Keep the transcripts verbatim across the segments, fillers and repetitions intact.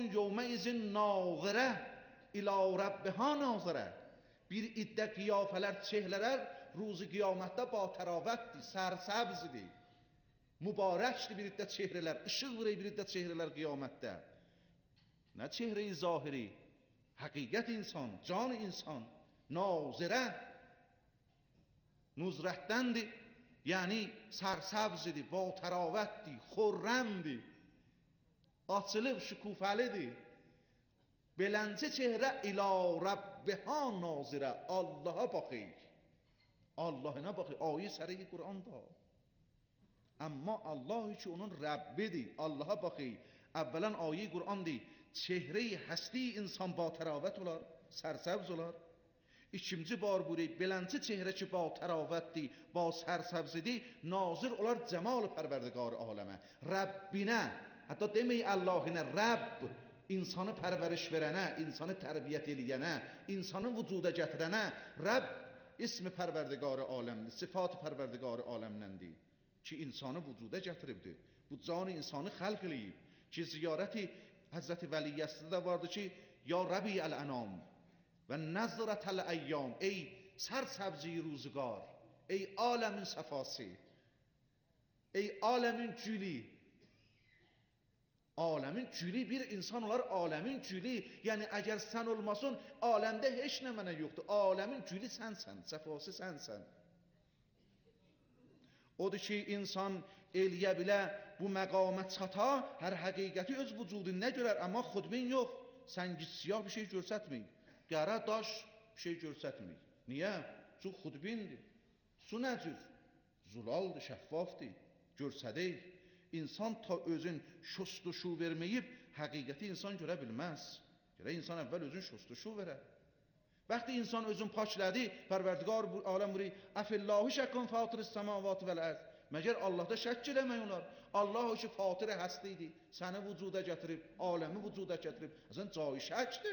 یومئذ ناظره الی ربها ناظره. Bir iddə qiyafələr, çehlələr ruzu qiyamətdə batəravətdir, sərsəbzdir, mübarəkdir bir iddə çehrələr, ışıq vurur bir iddə çehrələr qiyamətdə. Nə çehre-i zahiri, həqiqət insan, can insan, nazirə, nuzrətdəndir, yəni sərsəbzdir, batəravətdir, xurrəmdir, açılıb şükufəlidir. Beləncə çehrə ilə Rəbbiha nazirə, Allaha baxır. Allahına baxır, ayə səri Qur'anda. Amma Allah ki onun Rəbbidir, Allaha baxır. Əvvələn ayə Qur'andır, çehre-i həsti insan ba təravət olar, sərsəbz olar. İkinci bar buyuruyor, beləncə çehrə ki ba təravətdir, ba sərsəbzidir, nazir olar cəmal pərverdigar aləmə, Rəbbinə. Hətta demək Allahına Rəbb, insanı pərveriş verənə, insanı tərbiyyət eləyənə, insanı vücuda gətirənə, Rəbb ismi pərverdigar aləmdir, sıfat pərverdigar aləmdəndir ki insanı vücuda gətiribdir. Bu canı insanı xəlq eləyib ki ziyarəti Həzrəti Vəliyyəsində də vardı ki ya Rəbi əl-ənam və nəzrətəl əyyam, ey sərsəbzi ruzuqar, ey aləmin səfası, ey aləmin gülü. Aləmin gülü bir insan olar, aləmin gülü. Yəni əgər sən olmasın, aləmdə heç nə mənə yoxdur. Aləmin gülü sənsən, səfası sənsən. Odur ki, insan eləyə bilə bu məqamə çata, hər həqiqəti öz vücudunda görər, amma xudbin yox. Səngis siyah bir şey görsətməyik. Qara daş bir şey görsətməyik. Niyə? Çünki xudbindir. Su nəcür? Zulaldır, şəffafdır. Görsədək. İnsan ta özün şustuşu verməyib, həqiqəti insan görə bilməz. Görə insan əvvəl özün şustuşu verər. Bəxti insan özün paklədi, pərverdigar aləm buyuruyor, əfillahu şəkkun fatiris səmavat vəl-ərz. Məgər Allahda şəkk eləmək olar. Allah o ki fatiri həstidir, səni vücuda gətirib, aləmi vücuda gətirib. Əzən cayı şəkdir.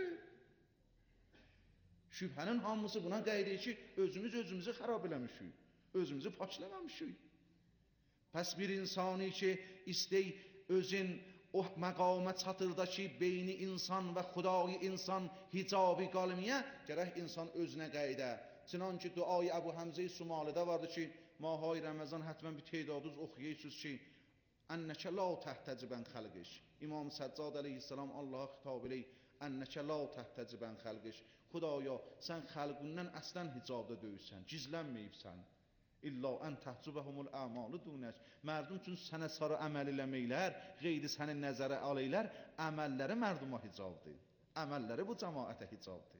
Şübhənin hamısı buna qeyd edir ki, özümüz özümüzü xarab eləmişik, özümüzü pakləməmişik. Pəs bir insani ki istey özün o məqamə çatırda ki beyni insan və xudayı insan hicabi qalmiyə, gərək insan özünə qayda. Çınan ki duayı Əbu Həmzə-i Sumalidə vardı ki mahay Ramazan həttəmən bir teydadız oxuyaysınız ki ənnəkə la təhtəcibən xəlqiş. İmam Səccad əleyhissalam Allaha xitab eləyir, ənnəkə la təhtəcibən xəlqiş. Xudaya sən xəlqündən əslən hicabda döyürsən, gizlənməyibsən. İlla ən təhcübəhumul əmalı dunəş. Mərdum üçün sənə sarı əməl eləməklər, qeyri səni nəzərə aləylər, əməlləri mərduma hicabdır. Əməlləri bu cəmaətə hicabdır.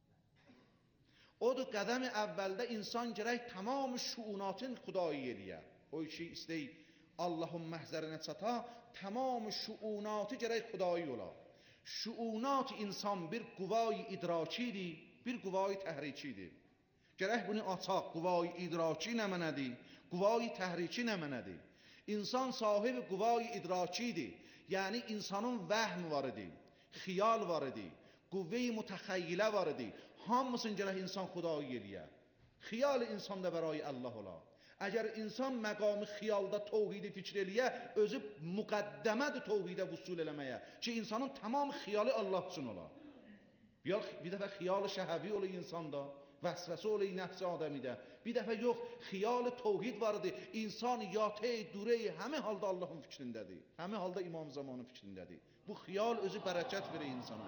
Odur qədəmi əvvəldə insan gərək tamam şuunatın xudayı eləyə. O ki istey Allahın məhzərinə çata, tamam şuunatı gərək xudayı ola. Şuunat insan bir quvayı idrakidir, bir quvayı təhrikidir. Gərək bunu açaq, quvayı idraki nə mənədir, quvayı təhriki nə mənədir. İnsan sahibi quvayı idrakidir, yəni insanın vəhm var idi, xiyal var idi, quvve-i mütəxəyyilə var idi. Hamısını gərək insan xudayı eləyə. Xiyal insanda bərayi Allah ola. Əgər insan məqamı xiyalda təvhidi fikr eləyə, özü müqəddəmədir təvhidə vüsul eləməyə ki, insanın tamam xiyalı Allah üçün ola. Bir dəfə xiyal şəhəvi ola insanda, vəsvəsə olayı nəfsi adəmidə. Bir dəfə yox, xiyal təvhid vardır. İnsan yatey, durey, həmi halda Allahın fikrindədir. Həmi halda İmam Zamanın fikrindədir. Bu xiyal özü bərəkət verir insana.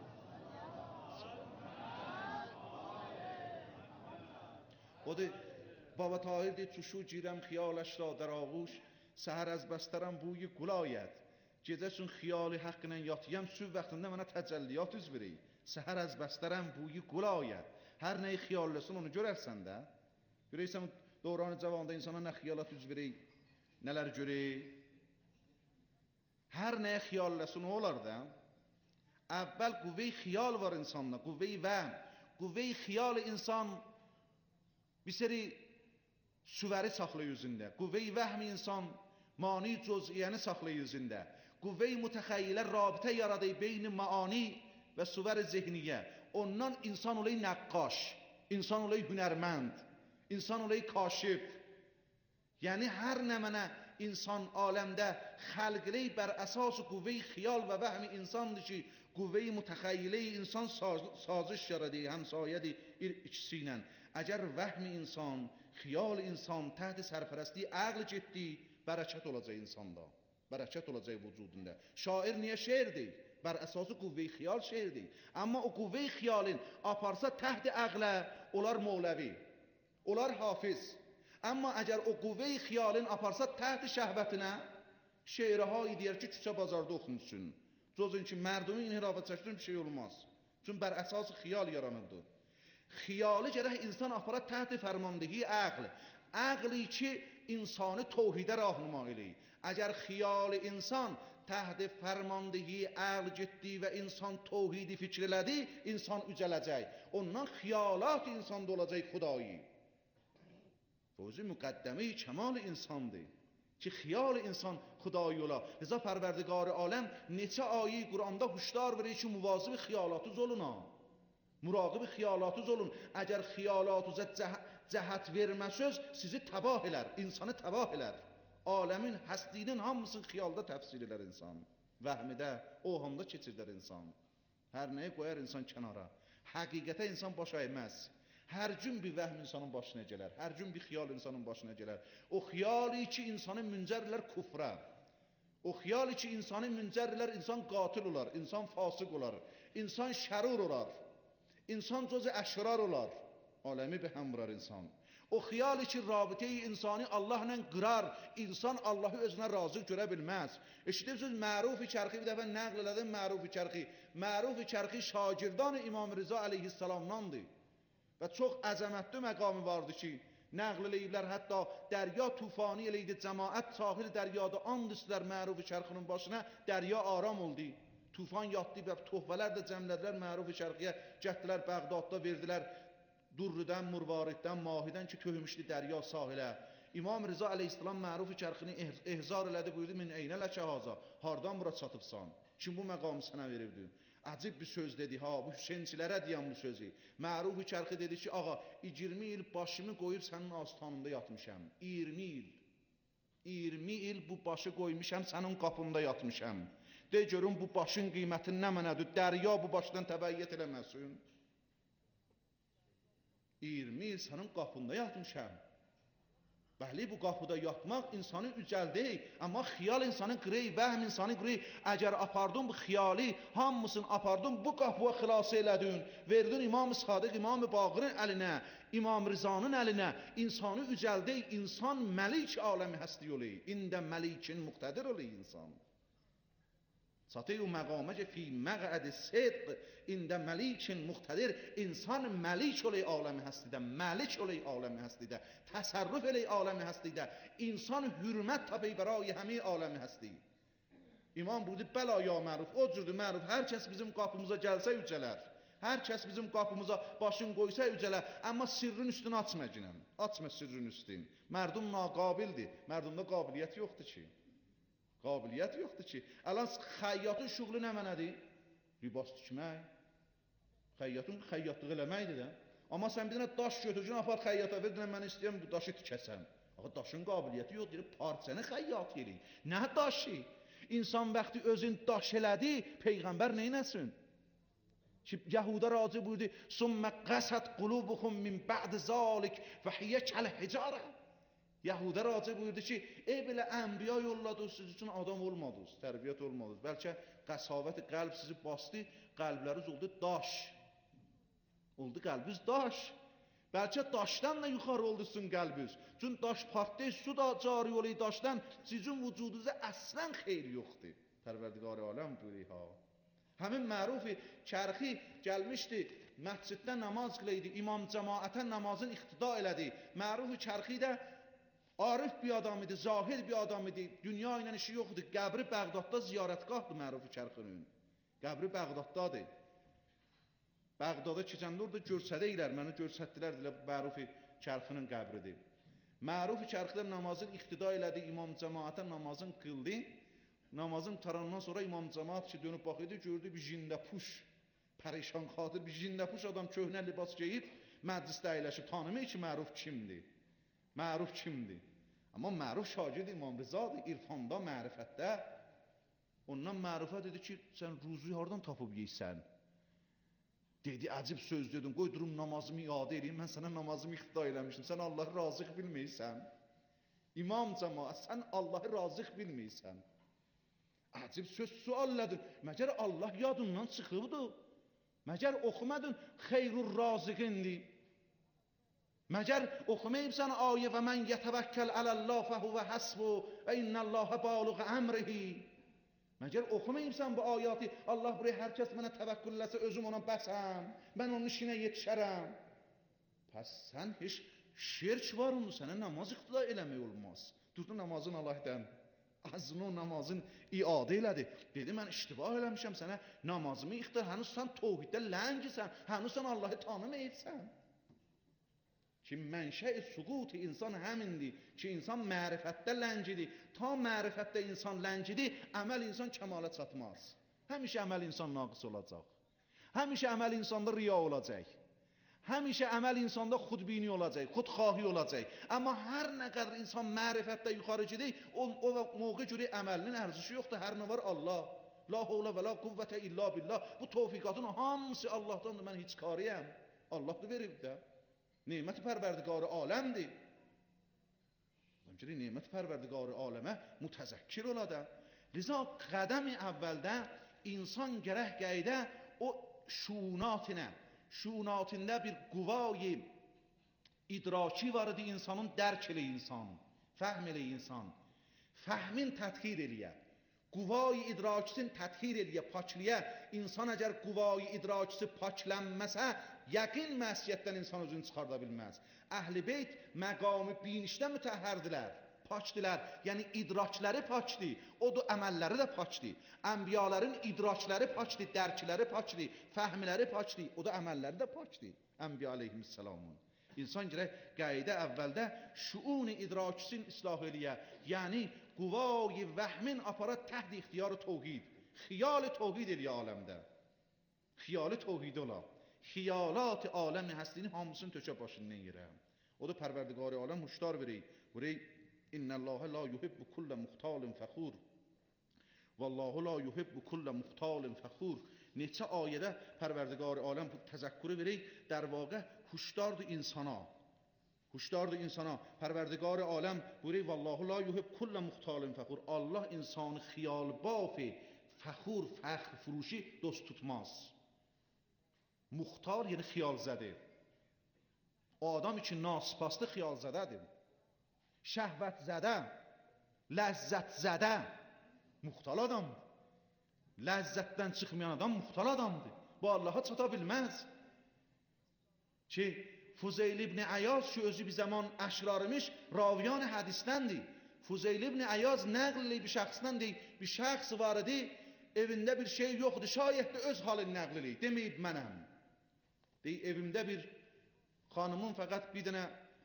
Odur, Baba Tahir deyir, çuşu girəm xiyaləş ra در ağuş, səhər az bəstərəm buyu qul ayət. Gecə üçün xiyali haqq ilə yatıyam, süb vaxtında mənə təcəlliyat üz verir. Səhər az bəstərəm buyu qul ayət. Hər nəyi xiyalləsin onu görərsən də. Görəysən dövranı cavanda insana nə xiyalat üz verir, nələr görür. Hər nəyə xiyalləsin o olar da. Əvvəl quvve-i xiyal var insanda, quvve-i vəhm. Quvve-i xiyal insan bir seri süvəri saxlayır üzündə. Quvve-i vəhm insan mani cüz'iyyəni saxlayır üzündə. Quvve-i mütəxəyyilə rabitə yaradır beyni maani və süvər-i zihniyə. Ondan insan olayı nəqqaş, insan olayı hünərmənd, insan olayı kaşif. Yəni hər nə mənə insan aləmdə xəlqilik bər əsas qüvvəyi xiyal və vəhmi insandır ki, qüvvəyi mütəxəyyiliyi insan sazış yaradır, həmsayədir ikisi ilə. Əgər vəhmi insan, xiyal insan təhti sərpərəstliyi əql getdi, bərəkət olacaq insanda, bərəkət olacaq vücudunda. Şair niyə şeir deyil? Bər əsası qüvvəyi xiyal şeir deyil. Amma o qüvvəyi xiyalın aparsa təhti əqlə, onlar Mevləvi, onlar Hafiz. Amma əgər o qüvvəyi xiyalın aparsa təhti şəhvətinə, şeirəhayı deyər ki, küçə bazarda oxunsun. Cozun ki, mərdumun inhirafa çəksin bir şey olmaz. Çünki bər əsası xiyal yaranırdı. Xiyalı gərək insan apara təhti fərmandehi əql. Əqli ki, insanı tohidə rahnuma eləyir. Əgər xiyali insan təhti fərmandehi əql getdi və insan tohidi fikr elədi, insan ücələcək. Ondan xiyalat insanda olacaq xudayı. Fövzi müqəddəmi kəmal insandır ki, xiyal insan xudayı ola. Liza pərverdigar aləm neçə ayi Quranda huşdar verir ki, muvazib xiyalatınız olun ha. Muraqib xiyalatınız olun. Əgər xiyalatınıza cəhət verməsöz, sizi təbah elər, insanı təbah elər. Aləmin həstliyinin hamısını xiyalda təfsir elər insan. Vəhmidə, ohamda keçirdər insan. Hər nəyə qoyar insan kənara. Həqiqətə insan baş əyməz. Hər gün bir vəhm insanın başına gələr, hər gün bir xiyal insanın başına gələr. O xiyali ki, insanı müncərlər küfrə. O xiyali ki, insanı müncərlər, insan qatil olar, insan fasıq olar, insan şərur olar, insan cöz-i əşrar olar. Aləmi bir həm vurar insan. O xiyali ki, rabitəyi insani Allahla qırar, insan Allahı özünə razı görə bilməz. Eşidirsiniz, Məruf-i Kərxi bir dəfə nəql elədim, Məruf-i Kərxi. Məruf-i Kərxi şagirdan İmam Rıza əleyhissalamdandır. Və çox əzəmətli məqamı vardı ki, nəql eləyiblər, hətta dərya tufani eləydi, cəmaət sahil dəryada and istilər Məruf-i Kərxinin başına, dərya aram oldu. Tufan yatdı və tohvələr də cəmlədilər Məruf-i Kərxiyə, gətdilər Bəğdadda verdilər, Durrüdən, Murvariddən, Mahidən ki, töhmüşdü dərya sahilə. İmam Rıza əleyhissalam Məruf-i Kərxini ehzar elədi, buyurdu, min eynə ləkə haza, hardan bura çatıbsan? Kim bu məqamı sənə verirdi? Əcib bir söz dedi, ha, bu Hüseynçilərə deyən bu sözü. Məruf-i Kərxi dedi ki, ağa, iyirmi il başımı qoyub sənin astanında yatmışam. iyirmi il, iyirmi il bu başı qoymuşam, sənin qapında yatmışam. De görün, bu başın qiymətin nə mənədir? Dərya bu başdan təbəyyət eləməsin. iyirmi il sənin qapında yatmışam. Bəli, bu qapıda yatmaq insanı ücəldir, amma xiyal insanı qırır, vəhm insanı qırır. Əgər apardın bu xiyali, hamısını apardın, bu qapıya xilas elədin, verdin İmam-ı Sadiq, İmam-ı Baqirin əlinə, İmam Rızanın əlinə, insanı ücəldir, insan məlik aləmi həsti olur, ində məlikin muqtədir olur insan. Satı-i məqamə ki, fi məqəd-i sidq, ində məlikin muqtədir, insan məlik olayı aləmi həstidə, məlik olayı aləmi həstidə, təsərrüf olayı aləmi həstidə, insan hürmət təbi bərayi həmi aləmi həsti. İmam buyurdu, bəla ya məruf, o cürdür məruf, hər kəs bizim qapımıza gəlsə yücələr, hər kəs bizim qapımıza başın qoysa yücələr, amma sirrin üstünü açma ginəm, açma sirrin üstünü. Mərdum naqabildir, mərdumda qabiliyyət yoxdur ki. Qabiliyyət yoxdur ki. Əlan xəyyatın şuğlu nə mənədir? Libas tikmək. Xəyyatın xəyyatlığı eləməkdir də. Amma sən bir dənə daş götürcün, apar xəyyata ver, deyən mən istəyəm bu daşı tikəsəm. Axı daşın qabiliyyəti yox, deyir, parçanı xəyyat eləyir. Nə daşı? İnsan vaxtı özün daş elədi, Peyğəmbər neynəsin? Ki, Yahuda razı buyurdu, Sümmə qəsət qulubuhum min bə'd zalik və hiyə kəl-hicarə. Yahuda razı buyurdu ki, ey belə ənbiya yolladınız, siz üçün adam olmadınız, tərbiyyət olmadınız. Bəlkə qəsavət-i qəlb sizi bastı, qəlbləriniz oldu daş. Oldu qəlbiniz daş. Bəlkə daşdan da yuxarı oldu sizin qəlbiniz. Çünki daş partlayır, su da cari olayı daşdan, sizin vücudunuza əslən xeyr yoxdur. Pərverdigar-ı aləm buyuruyor ha. Həmin Məruf-i Kərxi gəlmişdi, məsciddə namaz qılıydı, imam cəmaətə namazın iqtida elədi. Məruf-i Kərxi də arif bir adam idi, zahid bir adam idi, dünya ilə işi yoxdur. Qəbri Bəğdadda ziyarətgahdır Məruf-i Kərxinin. Qəbri Bəğdaddadır. Bəğdada keçəndə orada görsədəylər, məni görsətdilər, Məruf-i Kərxinin qəbridir. Məruf-i Kərxi namazın iqtida elədi, imam cəmaətə namazın qıldı. Namazın tarandan sonra imam cəmaət ki, dönüb baxıydı, gördü bir jindəpuş, pərişan xatir, bir jindəpuş adam köhnə libas geyib, məclisdə əyləşib, tanımıyor ki, Məruf kimdir? Məruf kimdir? Amma məruf şagird İmam Rızadır, irfanda, mərifətdə. Ondan mərufə dedi ki, sən ruzuyu hardan tapıb yeysən? Dedi, əcib söz dedin, qoy durum namazımı iade edeyim, mən sənə namazımı ixtida eləmişdim, sən Allahı razıq bilməysən. İmam cəmaət, sən Allahı razıq bilməysən. Əcib söz suallədir, məgər Allah yadından çıxıbdır? Məgər oxumadın xeyrur razıqindir? Məgər oxumayıbsan ayə və mən yətəvəkkəl ələllah fəhuvə həsbu və innəllahə baluğ əmrihi? Məgər oxumayıbsan bu ayatı? Allah buraya hər kəs mənə təvəkkülləsə özüm ona bəsəm, mən onun işinə yetişərəm. Pəs sən heç şirk var onu, sənə namaz iqtida eləmək olmaz. Durdu namazın Allah'dən, azını o namazın iadə elədi. Dedi, mən iştibah eləmişəm sənə namazımı iqtida, hənuz sən tovhiddə ləngisən, hənuz sən Allahı tanımayıbsən. Ki mənşəi suqut insan həmindir ki, insan mərifətdə ləngidir. Ta mərifətdə insan ləngidir, əməl insan kəmala çatmaz. Həmişə əməl insan naqis olacaq. Həmişə əməl insanda riya olacaq. Həmişə əməl insanda xudbini olacaq, xudxahi olacaq. Amma hər nə qədər insan mərifətdə yuxarı gedir, o, o mövqe görə əməlinin ərzişi yoxdur. Hər nə var Allah. La havlə və la quvvətə illa billah. Bu tövfiqatın hamısı Allahdandır, mən heç kariyəm. Allah da verib də. Neymət-i pərverdigarı aləmdir. Həmçinin neymət-i pərverdigarı aləmə mütəzəkkir oladı. Liza qədəm-i əvvəldə insan gərək qayda o şunatına, şunatında bir quvayı idraki var idi insanın, dərk elə insan, fəhm elə insan. Fəhmin tədxir eləyə. Quvayı idrakisin tədxir eləyə, pakliyə. İnsan əgər quvayı idrakisi paklənməsə, yəqin məsiyyətdən insan özünü çıxarda bilməz. Əhl-i beyt məqamı binişdə mütəhhərdilər, pakdilər. Yəni idrakləri pakdir, o da əməlləri də pakdir. Ənbiyaların idrakləri pakdir, dərkləri pakdir, fəhmləri pakdir, o da əməlləri də pakdir. Ənbiya aleyhisselamın. İnsan gərək qayda əvvəldə şuun-i idrakisin islah eləyə. Yəni quvay-i vəhmin aparat təhd ixtiyar-ı tovhid. Xiyal-ı tovhid eləyə aləmdə. Xiyal-ı tovhid ola. Xiyalat-ı aləmi həstini hamısını tökə başından yerə. O da pərverdigar-ı aləm huşdar verək. Burayı innəllâhə la yuhibbu kullə muxtalin fəxur. Vallahu la yuhibbu kullə muxtalin fəxur. Neçə ayədə pərverdigar-ı aləm təzəkkürü verək. در واقع huşdardır insana. Huşdardır insana. Pərverdigar-ı aləm buyuruyor vallahu la yuhib kullə muxtalin fəxur. Allah insanı xiyal bafi, fəxur, fəxr furuşi dost tutmaz. Muxtar yəni xiyal zədir. O adam için nasipastı xiyal zədədir. Şəhvət zədə, ləzzət zədə muxtal adamdır. Ləzzətdən çıxmayan adam muxtal adamdır. Bu Allaha çata bilməz. Ki Fuzeyl ibn Ayaz ki özü bir zaman əşrarımış raviyan hədisdəndir. Fuzeyl ibn Ayaz nəql bir şəxsdəndir. Bir şəxs var idi, evində bir şey yoxdur. Şayət də öz halını nəql eləyir. Deməyib mənəm. Deyir, evimdə bir xanımın fəqət bir dənə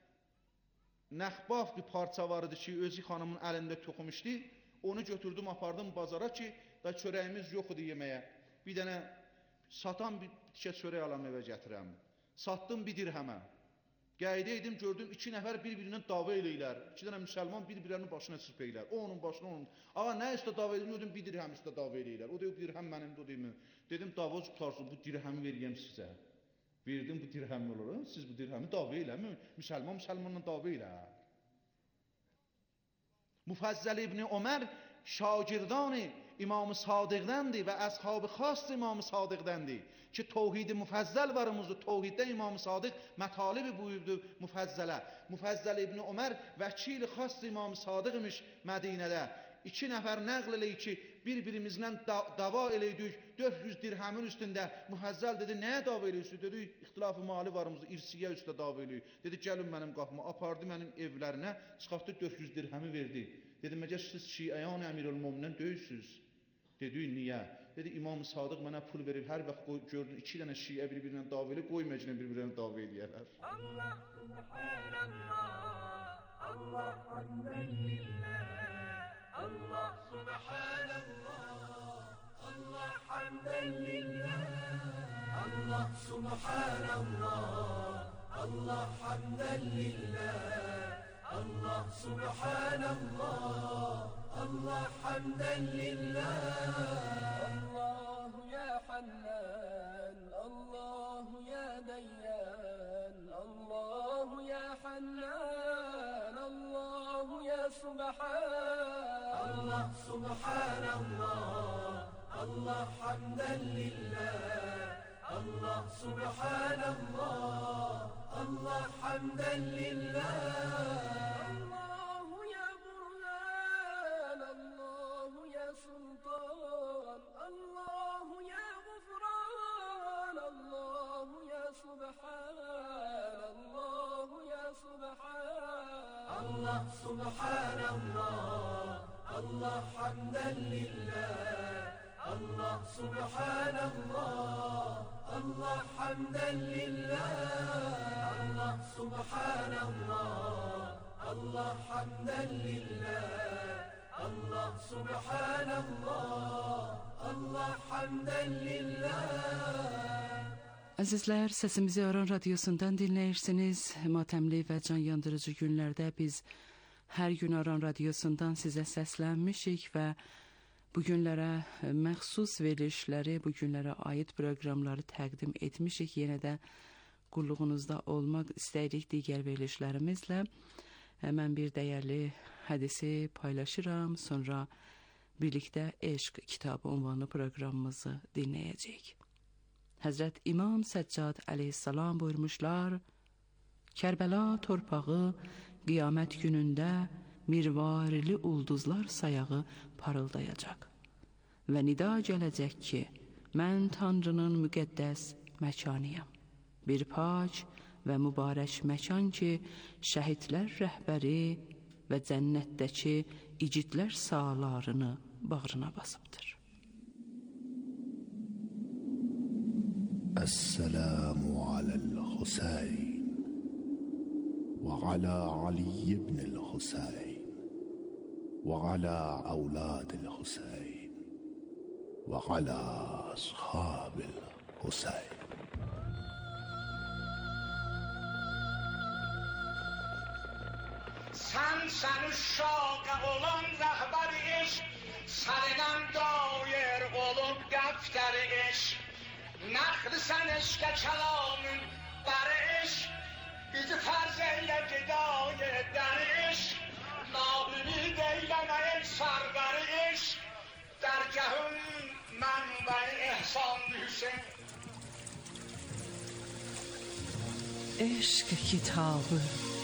nəxbaf bir parça var idi ki, özü xanımın əlində toxumuşdu. Onu götürdüm, apardım bazara ki, da çörəyimiz yox idi yeməyə. Bir dənə satan bir tikə çörək alam evə gətirəm. Satdım bir dirhəmə. Qayda edim, gördüm, iki nəfər bir-birindən dava eləyirlər. İki dənə müsəlman bir-birlərinin başına çırpeylər. O onun başına, onun. Ağa, nə üstə dava edim? Gördüm, bir dirhəm üstə dava eləyirlər. O deyib, dirhəm mənimdir, o deyim. Dedim, dava tutarsın, bu dirhəmi veriyəm sizə. Verdim, bu dirhəmi olur. Siz bu dirhəmi dava eləmə. Müsəlman, müsəlmanla dava elə. Mufazzəl ibn Ömər şagirdani İmam-ı Sadiqdəndir və əshab-ı xas İmam-ı Sadiqdəndir ki, tovhid-i müfəzzəl varımızdır. Tovhiddə İmam-ı Sadiq mətalibi buyurdu müfəzzələ. Mufazzəl ibn Ömər vəkil-i xas İmam-ı Sadiq imiş Mədinədə. İki nəfər nəql eləyik ki, bir-birimizlə da dava eləydik dörd yüz dirhəmin üstündə. Müfəzzəl dedi, nəyə dava eləyirsiniz? Dedi, ixtilaf-ı mali varımızdır, irsiyə üstə dava eləyik. Dedi, gəlin mənim qapıma, apardı mənim evlərinə, çıxartdı dörd yüz dirhəmi verdi. Dedi, məgər siz Şiəyan Əmirül-Möminin döyürsünüz? Dedi, niyə? Dedi, İmam-ı Sadıq mənə pul verib, hər vaxt gördün, iki dənə Şiə bir-birinə dava eləyir, qoyməcənə bir-birinə dava eləyərlər. Allah, subhanallah, Allah, hamdəlillah. Allah subhanallah, Allah hamden lillah. Allah subhanallah, Allah hamden lillah. الله سبحان الله الله حمدا لله الله يا حنان الله يا ديان الله يا حنان الله يا سبحان الله سبحان الله الله حمدا لله الله سبحان الله الله حمدا لله الله يا برهان الله يا سلطان الله يا غفران الله يا سبحان الله يا سبحان الله سبحان الله الله حمدا لله الله سبحان الله الله حمدا لله الله سبحان الله الله حمدا لله الله سبحان الله الله حمدا لله. Əzizlər, səsimizi Aran radiosundan dinləyirsiniz. Matəmli və can yandırıcı günlərdə biz hər gün Aran radiosundan sizə səslənmişik və bu günlərə məxsus verilişləri, bu günlərə aid proqramları təqdim etmişik. Yenə də qulluğunuzda olmaq istəyirik digər verilişlərimizlə. Mən bir dəyərli hədisi paylaşıram, sonra birlikdə Eşq kitabı ünvanlı proqramımızı dinləyəcəyik. Həzrət İmam Səccad əleyhissalam buyurmuşlar: Kərbəla torpağı qiyamət günündə mirvarili ulduzlar sayağı parıldayacaq və nida gələcək ki, mən Tanrının müqəddəs məkanıyam. Bir pac və mübarək məkan ki, şəhidlər rəhbəri və cənnətdəki igidlər sağlarını bağrına basıbdır. السلام على الحسين وعلى علي بن الحسين وعلى أولاد الحسين وعلى أصحاب الحسين. Sen sen uşak olan rehber iş, Serden dair olup defter iş, Nakli sen eşke kelamın beriş, Bizi farz eyle gidayı deriş, Nabini deyleme el sargar iş, Dergahın menbe-i ihsan Hüseyin. Eşq kitabı.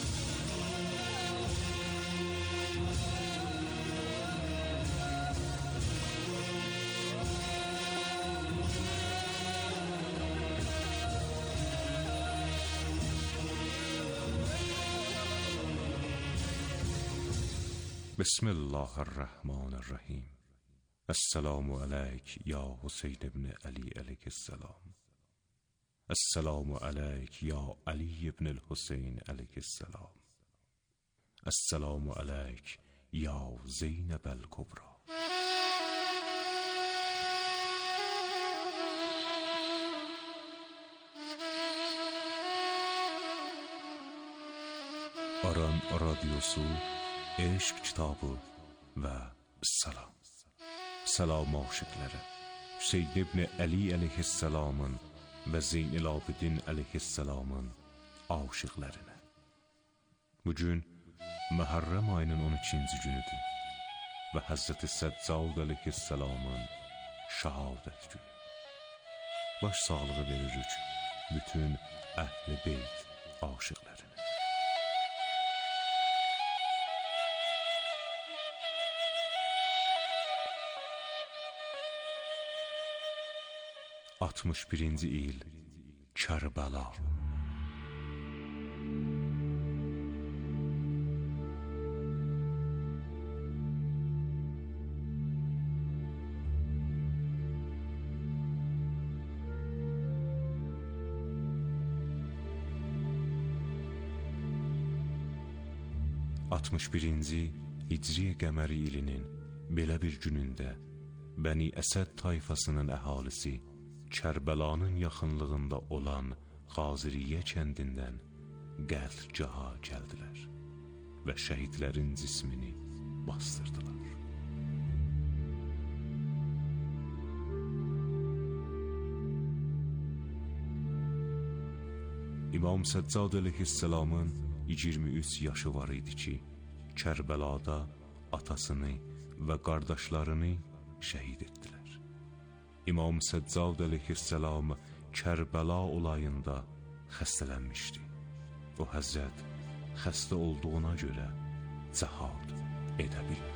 بسم الله الرحمن الرحیم. السلام علیک یا حسین ابن علی علیه السلام. السلام علیک یا علی ابن الحسین علیه السلام. السلام علیک یا زینب الکبری. Aran radyosu Eşq kitabı və salam. Salam aşıqları Hüseyn ibn Əli əleyhissalamın və Zeynəl Abidin əleyhissalamın aşıqlarına. Bugün Məhərrəm ayının on ikinci günüdür və Həzrəti Səccad əleyhissalamın şəhadət günü. Baş sağlığı veririk bütün əhl-i beyt aşıqlarına. altmış birinci il Kərbəla. altmış birinci Hicri qəməri ilinin belə bir günündə Bəni Əsəd tayfasının əhalisi Kərbəlanın yaxınlığında olan Qaziriyə kəndindən qətgaha gəldilər və şəhidlərin cismini bastırdılar. İmam Səccad əleyhisselamın iyirmi üç yaşı var idi ki, Kərbəlada atasını və qardaşlarını şəhid etdilər. İmam Səccad əleyhisselam Kərbəla olayında xəstələnmişdi. O həzrət xəstə olduğuna görə cəhad edə bilmədi.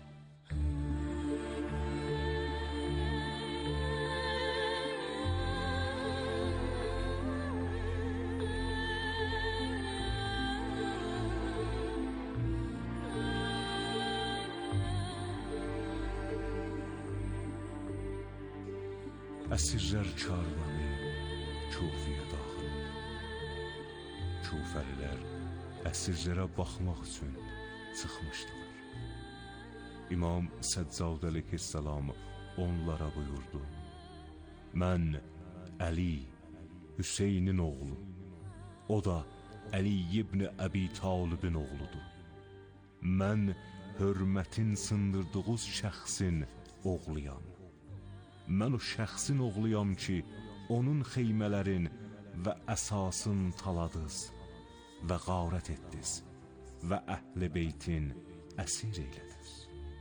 Əsirlər karvanı Kufiyə daxil oldu. Kufəlilər əsirlərə baxmaq üçün çıxmışdılar. İmam Səccad əleyhisselam onlara buyurdu: Mən Əli, Hüseynin oğlu, o da Əli ibn Əbi Talibin oğludur. Mən hörmətin sındırdığınız şəxsin oğluyam. Mən o şəxsin oğluyam ki, onun xeymələrin və əsasın taladız və qarət etdiniz və əhl-i beytin əsir eylədiniz.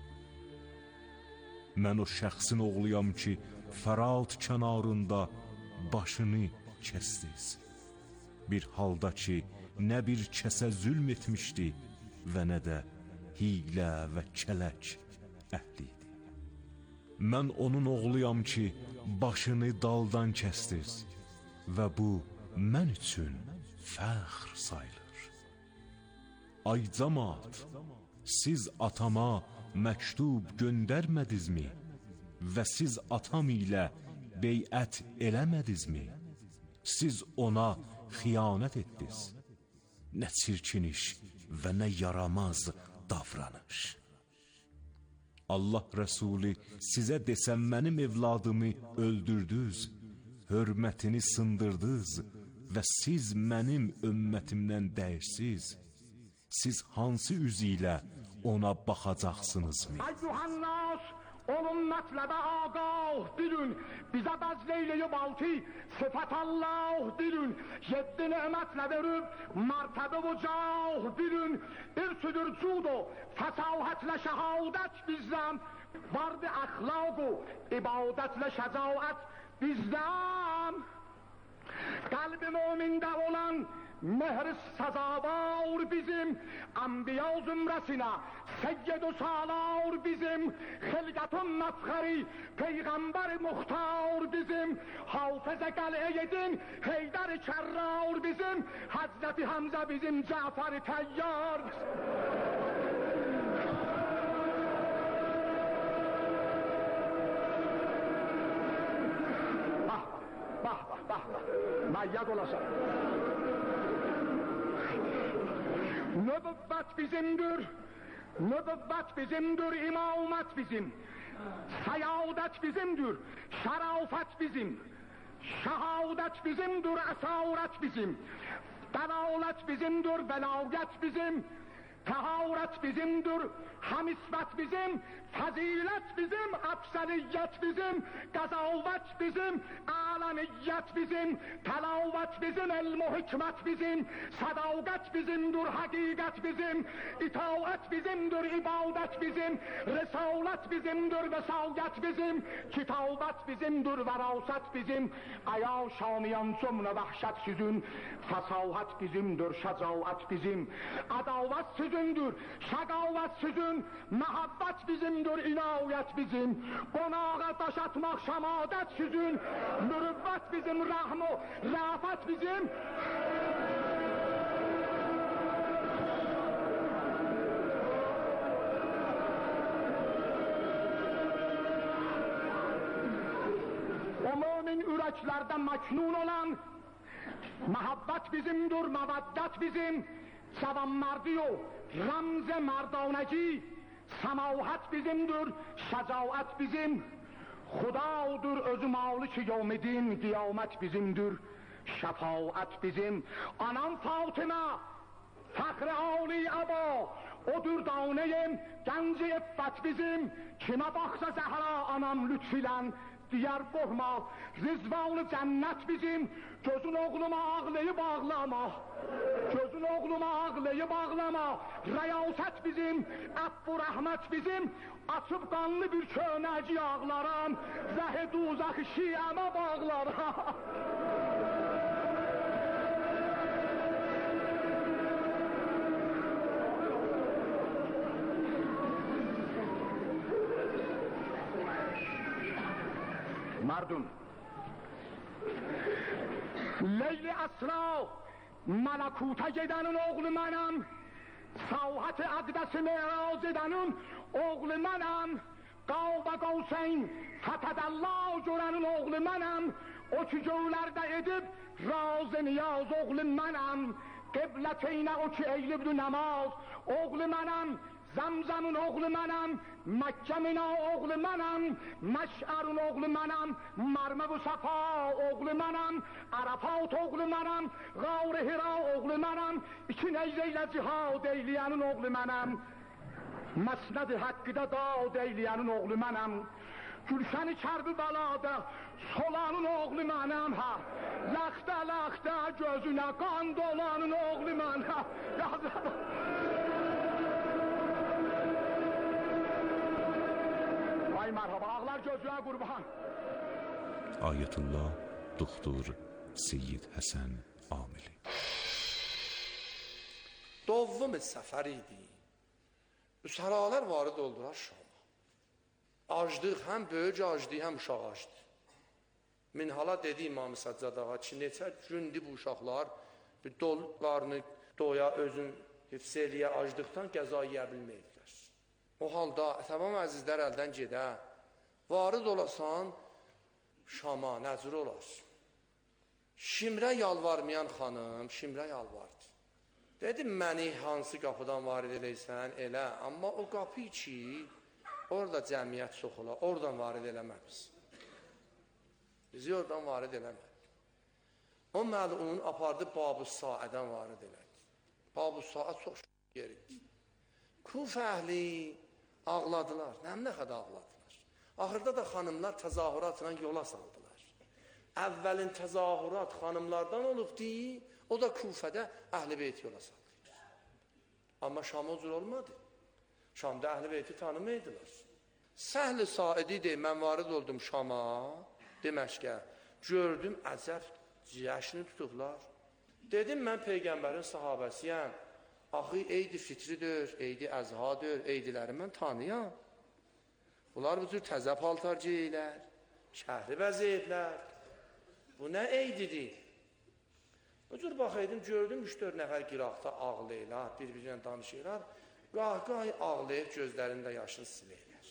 Mən o şəxsin oğluyam ki, Fərat kənarında başını kəsdiniz. Bir halda ki, nə bir kəsə zülm etmişdi və nə də hiylə və kələk əhli idi. Mən onun oğluyam ki, başını daldan kəsdiniz və bu mən üçün fəxr sayılır. Ay cəmaət, siz atama məktub göndərmədinizmi və siz atam ilə beyət eləmədinizmi? Siz ona xiyanət etdiniz. Nə çirkin iş və nə yaramaz davranış. Allah Rəsuli sizə desəm mənim evladımı öldürdünüz, hörmətini sındırdınız və siz mənim ümmətimdən dəyişsiz, siz hansı üzü ilə ona baxacaqsınızmı? Əyyuhannas, onun mətləbə ağah bilin, bizə bəzleyləyib altı, sıfət Allah bilin, yeddi nemətlə verib, martəbə vucah bilin, irsüdür cudo, fəsahətlə şəhadət bizdən, vardı əxlaqu, ibadətlə şəcaət bizdən. Qalbi mümində olan mehr sazavar bizim, Anbiya zümrəsinə seyyid-u salar bizim, xilqətun məfxəri Peyğəmbər muxtar bizim, hafızə qəl'eydin Heydər kərrar bizim, Həzrəti Həmzə bizim, Cəfər təyyar. Bah, bah, bah, bah, məyyət olasan. Nübüvvet bizimdir, nübüvvet bizimdir, imamet bizim, sayadet bizimdir, şerafet bizim, şehadet bizimdir, esaret bizim, delalet bizimdir, velayet bizim, taharet bizimdir, hamisvet bizim, fazilet bizim, efseliyet bizim, gazavet bizim, alaniyet bizim, telavet bizim, ilm-u hikmet bizim, sadakat bizimdir, hakikat bizim, itaat bizimdir, ibadet bizim, risalet bizimdir, vesayet bizim, kitabet bizimdir, veraset bizim, aya şamiyan cümle vahşet sizin, fasahat bizimdir, şecaat bizim, adavet sizindir, şagavet sizin, mehabbet bizimdir, inayet bizim, qonağa daş atmaq şamadet sizin, mürüvvet bizim, rahmu, rafet bizim. O mümin ürəklərdə məknun olan, mehabbet bizimdir, meveddet bizim, sevenmerdi o, ramz-ı merdanegi, semahat bizimdir, şecaat bizim, Xudadır özü malik yevmidin, kıyamet bizimdir, şefaat bizim. Anam Fatıma, فخر عالی ابا odur daneyim, genci iffet bizim, kime baksa Zehra anam lütfilen, diğer korkma, rızvanlı cennet bizim, gözün oğluma ağlayı bağlama, gözün oğluma ağlayı bağlama, reyaset bizim, affı rahmet bizim, açıp kanlı bir köneci ağlaram, zehid uzak şieme bağlaram. مردم لیل اسرا ملکوت گدنون oğlu منم ساحت اقدس معراج دنون oğlu منم قاب قوسین فتد الله görenin oğlu منم o ki göğlerde edip razı niyaz oğlu منم qibleteyne o ki eylibdü namaz oğlu منم Zamzamın oğlu mənəm, Məkkəmina oğlu mənəm, Məş'ərun oğlu mənəm, Mərməv-ü Səfa oğlu mənəm, Ərəfat oğlu mənəm, Qavr-ı Hira oğlu mənəm, iki neyzə ilə cihad eyləyənin oğlu mənəm, Məsnəd-i Həqqdə dad eyləyənin oğlu mənəm, Gülşəni Kərbəladə solanın oğlu mənəm, hə, Ləxtə ləxtə gözünə qan dolanın oğlu mənəm, yazıram. Ay merhaba, ağlar gözüne kurban. Ayetullah Doktor Seyyid Həsən Amili. دوم سفریدی üsaralar varid oldular Şama. Acdıq, həm böyük acdı, həm uşaq acdı. Minhala dedi İmam Səccad ağa ki, neçə gündür bu uşaqlar bir dollarını doya özün hifz eləyə acdıqdan qəza yeyə bilməyirlər. O halda, tamam əzizlər əldən gedə, varid olasan Şama, nəcür olar. Şimrə yalvarmayan xanım, Şimrə yalvardı. Dedim, məni hansı qapıdan varid eləysən, elə, amma o qapı ki, orada cəmiyyət çox olar, oradan varid eləməmiz. Bizi oradan varid eləmədi. O məlun apardı Bab-ı Saədən varid elədi. Bab-ı Saəd çox yeridir. Kuf əhli ağladılar, nəm nə qədər ağladılar. Axırda da xanımlar təzahüratla yola saldılar. Əvvəlin təzahürat xanımlardan olubdi, o da Kufədə Əhl-i Beyti yola saldı. Amma Şam o cür olmadı. Şamda Əhl-i Beyti tanımaydılar. Səhl-i Saidi deyil, mən varid oldum Şama, Deməşqə, gördüm əcəb ciyəşini tutublar. Dedim, mən Peyğəmbərin sahabəsiyəm. Axı, eydi fitridir, eydi əzhadır, eydiləri mən tanıyam. Bunlar bu cür təzə paltar geyirlər, şəhri vəziyetlər. Bu nə eydidir? Bu cür baxaydım, gördüm üç dörd nəfər qiraqda ağlayırlar, bir-birinə danışırlar. Qah-qah ağlayıb gözlərində yaşını siləyirlər.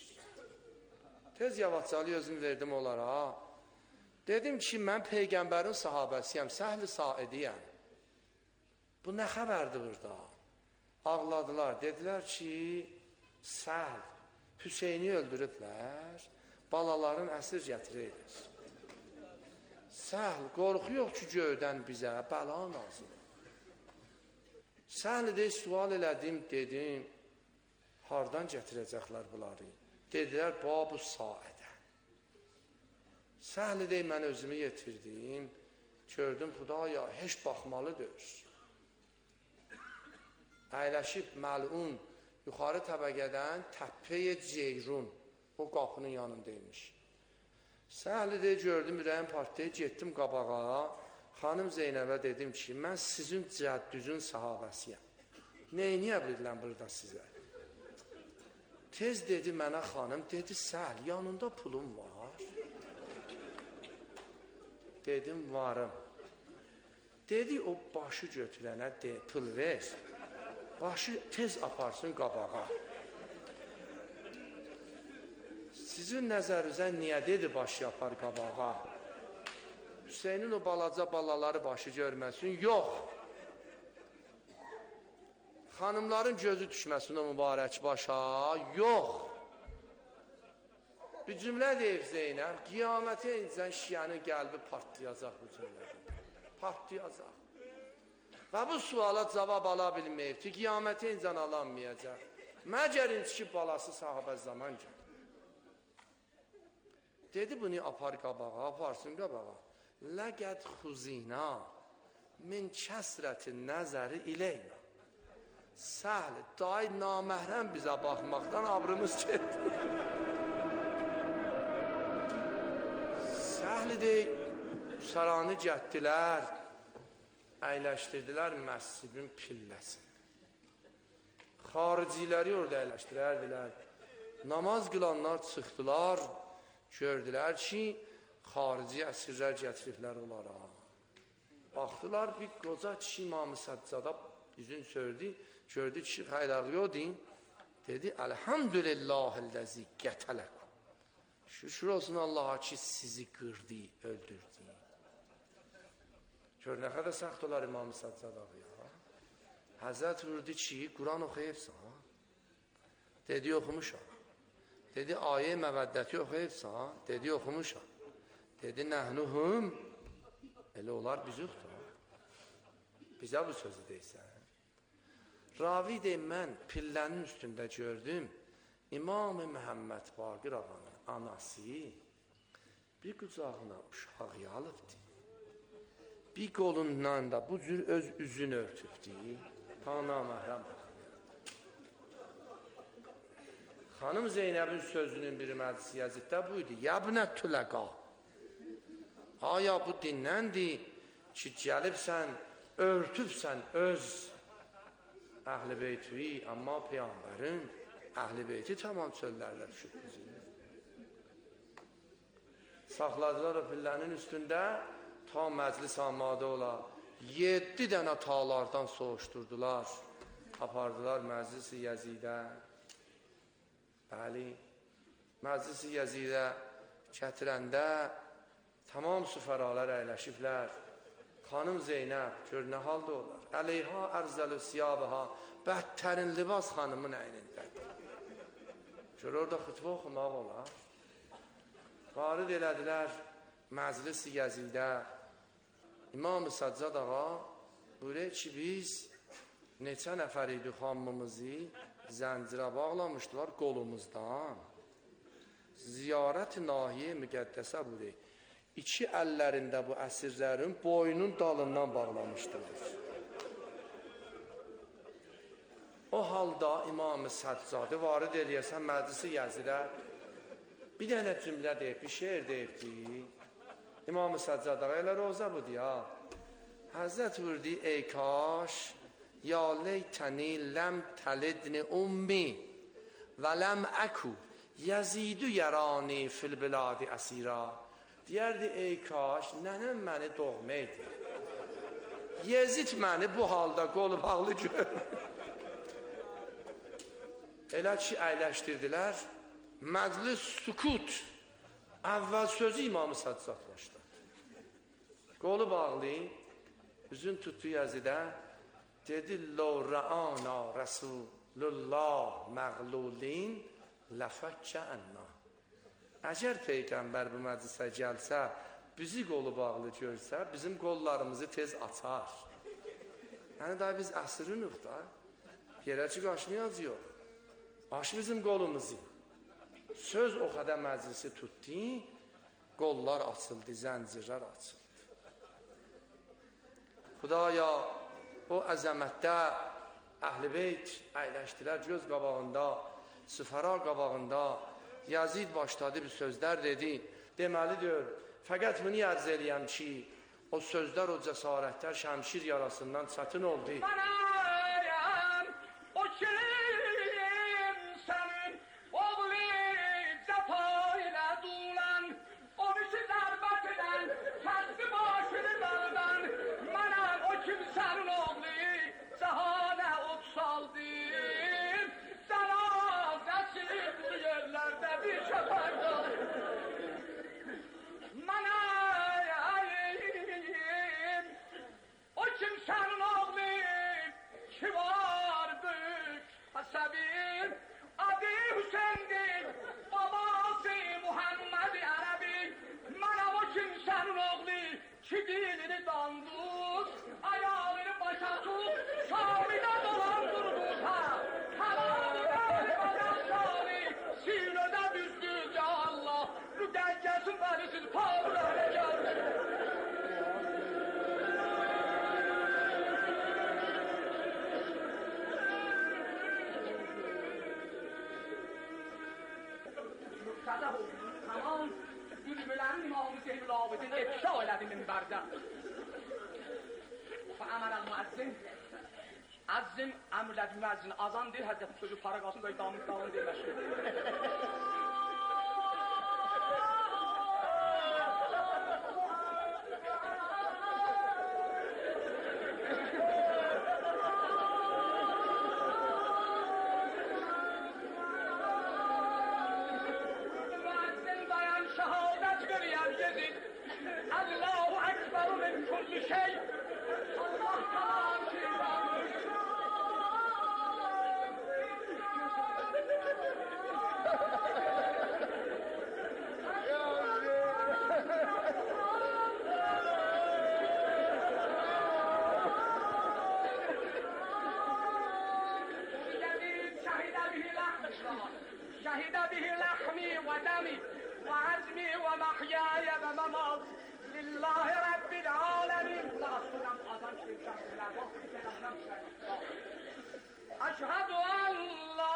Tez yavaşcalı özümü verdim onlara. Dedim ki, mən Peyğəmbərin sahabəsiyəm, Səhl-i Saidiyəm. Bu nə xəbərdir burada? Ağladılar, dedilər ki, Səhl, Hüseyni öldürüblər, balaların əsir gətirirlər. Səhl, qorxu yox ki, göydən bizə, bəla nazır. Səhl deyə sual elədim, dedim, hardan gətirəcəklər bunları? Dedilər, Bab-ı Saədə. Səhl deyə mən özümü yetirdim, gördüm, Xudaya, heç baxmalıdır. Əyləşib məlun, yuxarı təbəqədən təpəyə Ceyrun, o qapının yanındaymış. Səhli deyə gördüm, ürəyim partiyaya, getdim qabağa, xanım Zeynəbə dedim ki, mən sizin cəddüzün sahabəsiyəm. Neyniyə bilirəm burada sizə? Tez dedi mənə xanım, dedi Səhl, yanında pulum var. Dedim, varım. Dedi, o başı götürənə de, pul ver. Başı tez aparsın qabağa. Sizin nəzərinizə niyə dedi başı yapar qabağa? Hüseynin o balaca balaları başı görməsin, yox. Xanımların gözü düşməsin o mübarək başa, yox. Bir cümlə deyib Zeynəb, qiyamətə incən şiənin qəlbi partlayacaq bu cümlədə. Partlayacaq. Və bu suala cavab ala bilməyib ki, qiyamətə incan alanmayacaq. Məgər ki, balası sahabə zaman gəlir. Dedi, bunu apar qabağa, aparsın qabağa. Ləqəd xuzina min kəsrətin nəzəri iləynə. Səhl, day naməhrəm bizə baxmaqdan abrımız getdi. Səhli deyil, saranı gətdilər, əyləşdirdilər məscidin pilləsini. Xariciləri orada əyləşdirərdilər. Namaz qılanlar çıxdılar, gördülər ki, xarici əsirlər gətiriblər onlara. Baxdılar, bir qoca kişi İmam-ı Səccada üzün sördü, gördü kişi xəyrəqliyordu. Dedi, Elhamdülillahilləzi qətələkum. Şükür olsun Allaha ki, sizi qırdı, öldürdü. Gör, nə qədər səxt olar İmam-ı Səccada ya. Həzrət vurdu ki, Quran oxuyubsan. Dedi, oxumuşam. Dedi, ayə məvəddəti oxuyubsan. Dedi, oxumuşam. Dedi, nəhnuhum. Elə olar biz yoxdur. Bizə bu sözü deysən. Ravi deyim, mən pillənin üstündə gördüm. İmam-ı Məhəmməd Baqir ağanın anası bir qucağına uşağı alıbdı. Bir qolundan da bu cür öz üzünü örtübdü. Tana məhrəm. Xanım Zeynəbin sözünün bir məclisi Yaziddə buydu. Yabnə tüləqa. Aya bu dinləndir ki, gəlibsən, örtübsən öz əhl-i beytüyü, amma Peyğəmbərin əhl-i beyti tamam çöllərdə düşüb bizim. Saxladılar o pillənin üstündə, ta məclis amadə ola. Yeddi dənə tağlardan soğuşturdular, apardılar məclisi Yəzidə. Bəli, məclisi Yəzidə gətirəndə tamam süfəralar əyləşiblər. Xanım Zeynəb, gör nə halda olar? Əleyha ərzəlü siyabıha, bədtərin libas xanımın əynindədir. Gör, orada xütbə oxumaq olar. Qarid elədilər məclis-i Yəzidə. İmam-ı Səccad ağa buyuruyor ki, biz neçə nəfər idi xanımımızı zəncirə bağlamışdılar qolumuzdan. Ziyarət-i nahiyə müqəddəsə buyuruyor. İki əllərində bu əsirlərin boynun dalından bağlamışdılar. O halda İmam-ı Səccadı varid eləyəsən məclisi Yəzidə bir dənə cümlə deyib, bir şeir deyibdi. İmam-ı Səccad ağa elə roza budur ya. Həzrət vurdu, ey kaş, ya leytəni ləm təlidni ummi və ləm əku yəzidu yərani fil biladi əsira. Deyərdi, ey kaş, nənəm məni doğma idi. Yezid məni bu halda qolu bağlı görmür. Elə ki, əyləşdirdilər, məclis sükut, əvvəl sözü İmam-ı Səccad başladı. Qolu bağlı, üzün tutdu Yəzidə, dedi, Ləv rəana Rəsulullah məğlulin ləfəkkə ənna. Əgər Peyğəmbər bu məclisə gəlsə, bizi qolu bağlı görsə, bizim qollarımızı tez açar. Yəni, daha biz əsrinik da, yerə ki, qaşmayacaq yox. Baş bizim qolumuzu. Söz o qədər məclisi tutdu, qollar açıldı, zəncirlər açıldı. Xudaya, o əzəmətdə Əhl-i Beyt əyləşdilər göz qabağında, süfəra qabağında, Yazid başladı bir sözlər dedi. Deməli diyor, fəqət bunu ərz eləyəm ki, o sözlər, o cəsarətlər şəmşir yarasından çətin oldu. Mənəyəm, o kim sənin oğlu cəfa ilə dulan, o bizi zərbət edən, kəsdi başını dağdan. Mənəm o kim sənin oğlu cəhanə ot saldı. Yerlerde bir şafardı. Manayim, o kimsenin oğlu, ki var büyük hasabim, adı Hüseyin'dir, babası Muhammed Arabi. Mana o kimsenin oğlu, ki dilini danduz, ayağını başa وحده تمام بلبلن امام زین العابدین افشا elədi minbərdə. فأمر المؤذن Əzzin əmrlədi müəzzin azan deyir, həzrəti sözü para qalsın, qoy damız dalın deyir məşhur. Müəzzin dayan şəhadət veriyən Yezid. Allahu Ekber min kulli şey. Allah tamam şeytan. شهد به لحمي ودمي وعزمي ومحياي ومماتي لله رب العالمين. أشهد أن لا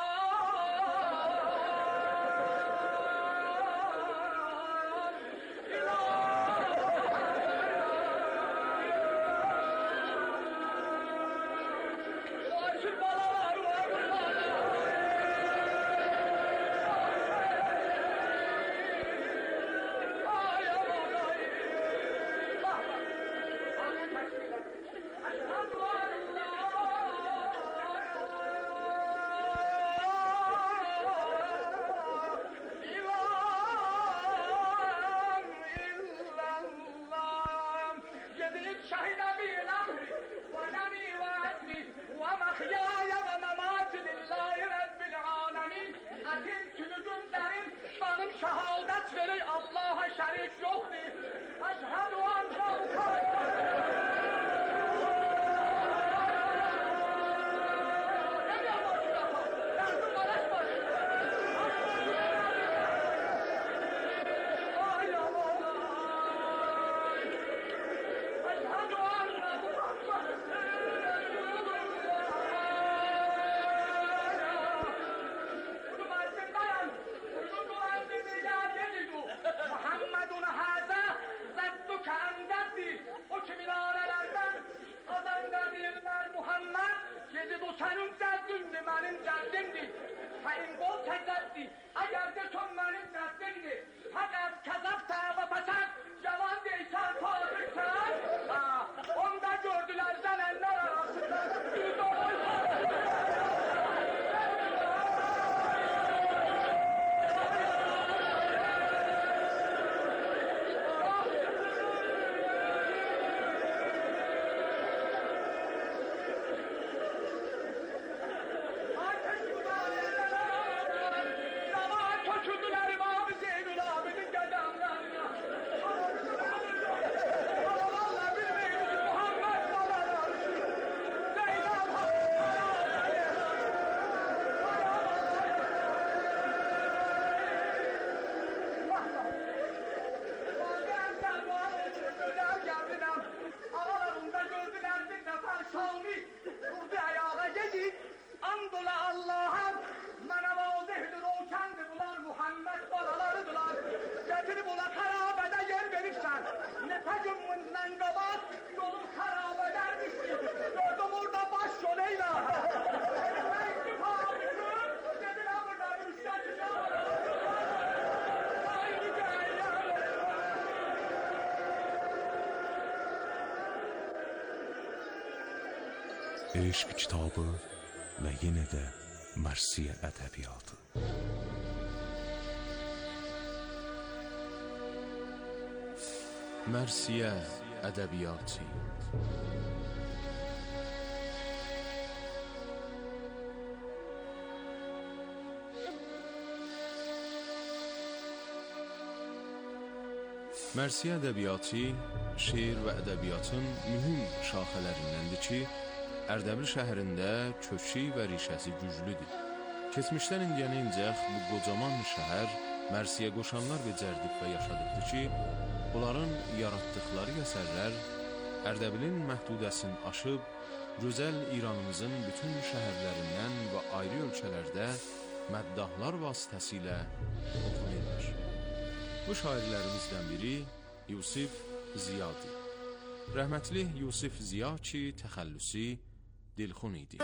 şehadet verir Allah'a şerik yoktur. Eşhedü en senin cəddindir, mənim cəddimdir. Fəin qol təzəddir, əgər də son mənim cəddimdir. Fəqət kəzəbtə və fəsəd, yalan deysən, fazırsan. Onda gördülər zənənlər arasında bir doğru. Eşq kitabı və yenə də Mərsiyə ədəbiyyatı. Mərsiyə ədəbiyyatı. Mərsiyə ədəbiyyatı şeir və ədəbiyyatın mühüm şaxələrindəndir ki, Ərdəbil şəhərində kökü və rişəsi güclüdür. Keçmişdən indiyənə incək bu qocaman şəhər Mərsiyə qoşanlar becərdib və yaşadıbdır ki, bunların yaratdıqları əsərlər Ərdəbilin məhdudəsini aşıb, gözəl İranımızın bütün şəhərlərindən və ayrı ölkələrdə məddahlar vasitəsilə oxunurlar. Bu şairlərimizdən biri Yusif Ziyadır. Rəhmətli Yusif Ziya ki, təxəllüsü Dilxun idi.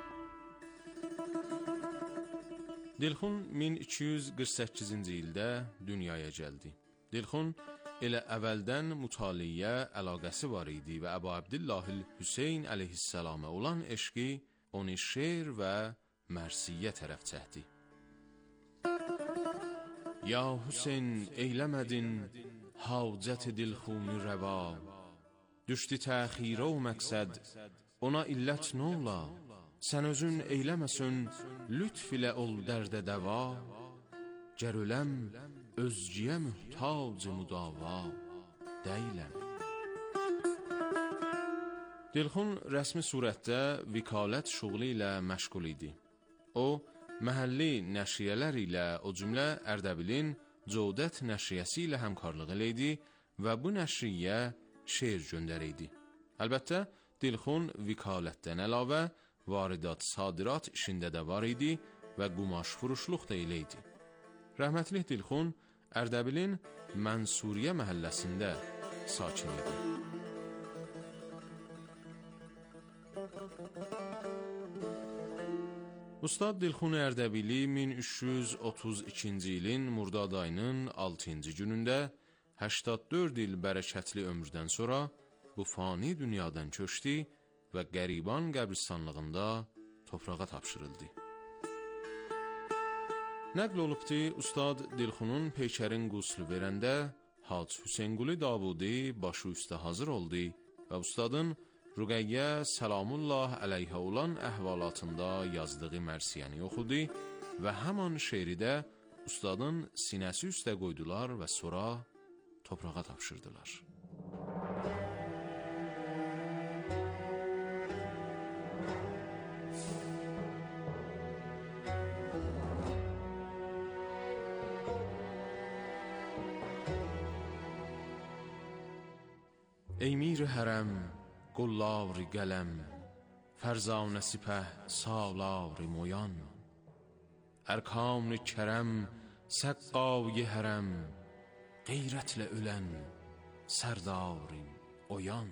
Dilxun min iki yüz qırx səkkizinci ildə dünyaya gəldi. Dilxun elə əvvəldən mütaliyə əlaqəsi var idi və Əbu Abdillahil Hüseyn əleyhissalama olan eşqi onu şeir və mərsiyyə tərəf çəkdi. Ya Hüseyn eyləmədin havcət dilxuni rəva, düşdü təxirə o məqsəd, ona illət nə ola, sən özün eyləməsün, lütf ilə ol dərdə dəva, gər öləm özgüyə mühtacı müdava deyiləm. Dilxun rəsmi surətdə vikalət şuğlu ilə məşğul idi. O, məhəlli nəşriyələr ilə, o cümlə Ərdəbilin Codət nəşriyəsi ilə həmkarlıq eləydi və bu nəşriyə şeir göndərəydi. Əlbəttə, Dilxun vikalətdən əlavə varidat sadirat işində də var idi və qumaş furuşluq da eləydi. Rəhmətli Dilxun Ərdəbilin Mənsuriyə məhəlləsində sakin idi. Ustad Dilxun Ərdəbili min üç yüz otuz ikinci ilin Murdad ayının altıncı günündə səksən dörd il bərəkətli ömrdən sonra bu fani dünyadan köçdü və qəriban qəbristanlığında torpağa tapşırıldı. Nəql olubdi, Ustad Dilxunun peykərin quslu verəndə Hac Hüseynqulu Davudi başı üstə hazır oldu və Ustadın Rüqəyyə Səlamullah əleyhə olan əhvalatında yazdığı mərsiyəni oxudu və həman şeiri də Ustadın sinəsi üstə qoydular və sonra torpağa tapşırdılar. Ey mir hərəm, qullavri qələm, fərzanə sipəh, salavri moyan, ərkan-ı kərəm, səqqav-i hərəm, qeyrətlə ölən, sərdarim oyan.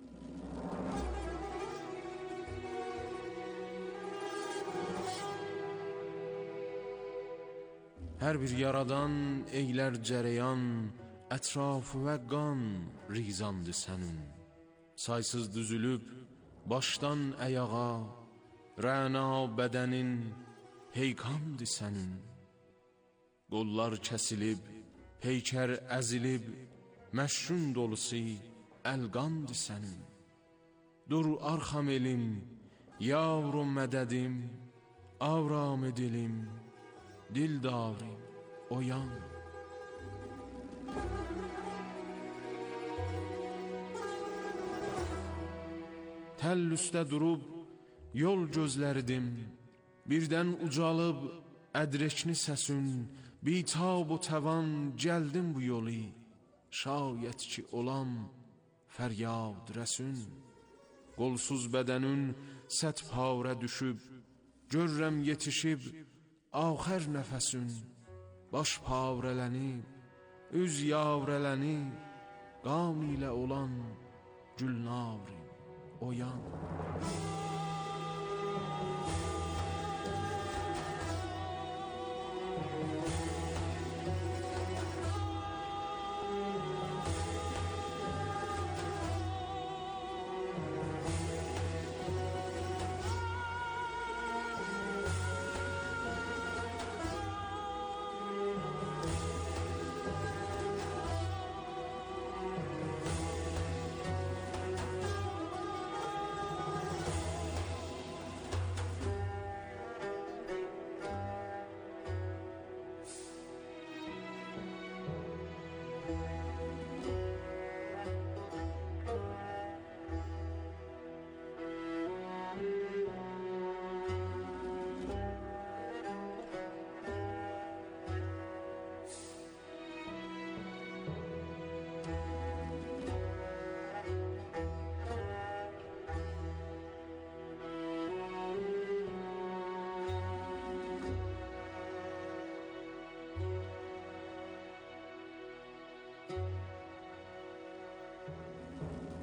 Hər bir yaradan eylər cərəyan, ətrafı və qan rizandı sənin. Saysız düzülüb, başdan əyağa, rəna bədənin heykandı sənin. Qollar kəsilib, peykər əzilib, məşrun dolusu əlqandı sənin. Dur arxam elim, yavrum mədədim, avram edilim, dildarim oyan. Təll üstə durub, yol gözləridim, birdən ucalıb, ədrəkni səsün, bitab o təvan gəldim bu yolu, şayət ki olam, fəryad rəsün. Qolsuz bədənün sət parə düşüb, görrəm yetişib, axər nəfəsün, baş parələnib, üz yavrələnib, qam ilə olan gülnavrim oyan.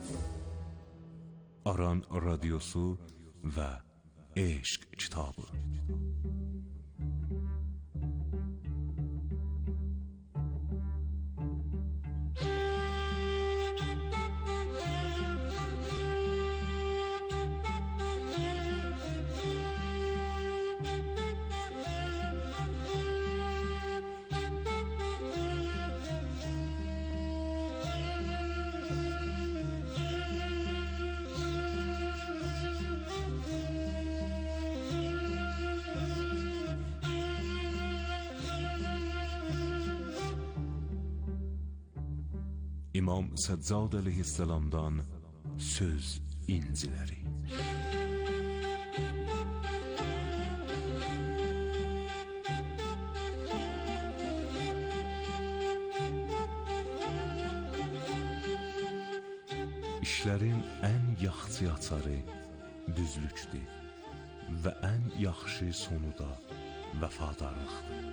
Aran Radyosu ve Eşq Kitabı. İmam Səccad əleyhissalamdan söz inciləri. İşlərin ən yaxşı açarı düzlükdür və ən yaxşı sonu da vəfadarlıqdır.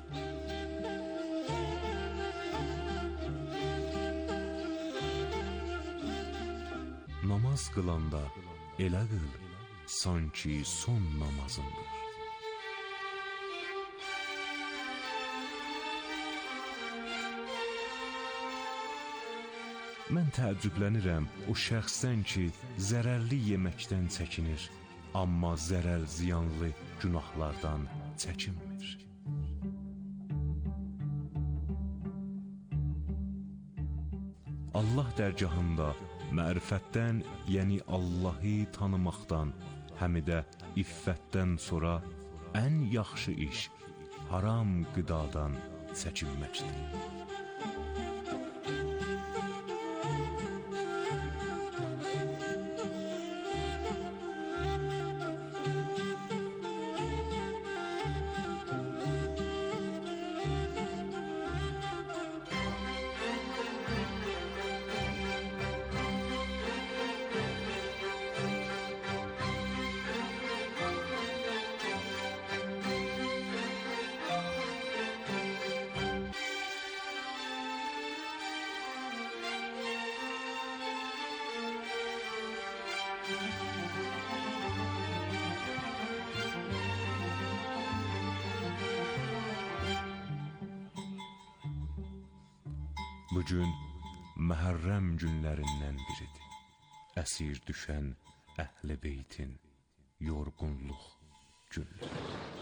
Namaz qılanda elə qıl, sanki son namazındır. Mən təəccüblənirəm o şəxsdən ki, zərərli yeməkdən çəkinir, amma zərər ziyanlı günahlardan çəkinmir. Allah dərgahında mərifətdən, yəni Allahı tanımaqdan, həm də iffətdən sonra ən yaxşı iş haram qıdadan çəkinməkdir. Bugün Məhərrəm günlərindən biridir. Əsir düşən Əhl-i Beytin yorğunluq günləri.